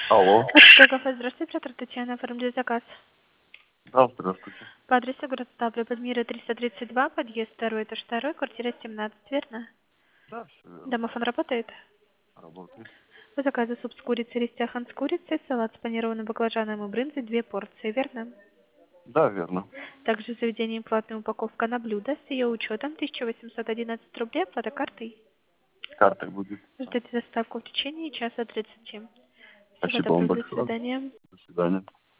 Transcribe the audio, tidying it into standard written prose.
Алло. Кафе, здравствуйте, оператор Татьяна, оформляю заказ. Да, здравствуйте. По адресу город Ставрополь, Подмира 332, подъезд 2, этаж 2, квартира 17, верно? Да, все верно. Домофон работает? Работает. По заказу суп с курицей, рестяхан с курицей, салат с панированным баклажаном и брынзой, 2 порции, верно? Да, верно. Также в заведении платная упаковка на блюдо с ее учетом 1811 рублей, оплата картой. Картой будет. Ждите доставку в течение часа 30. Всего Спасибо вам доброго, до большое. свидания. До свидания.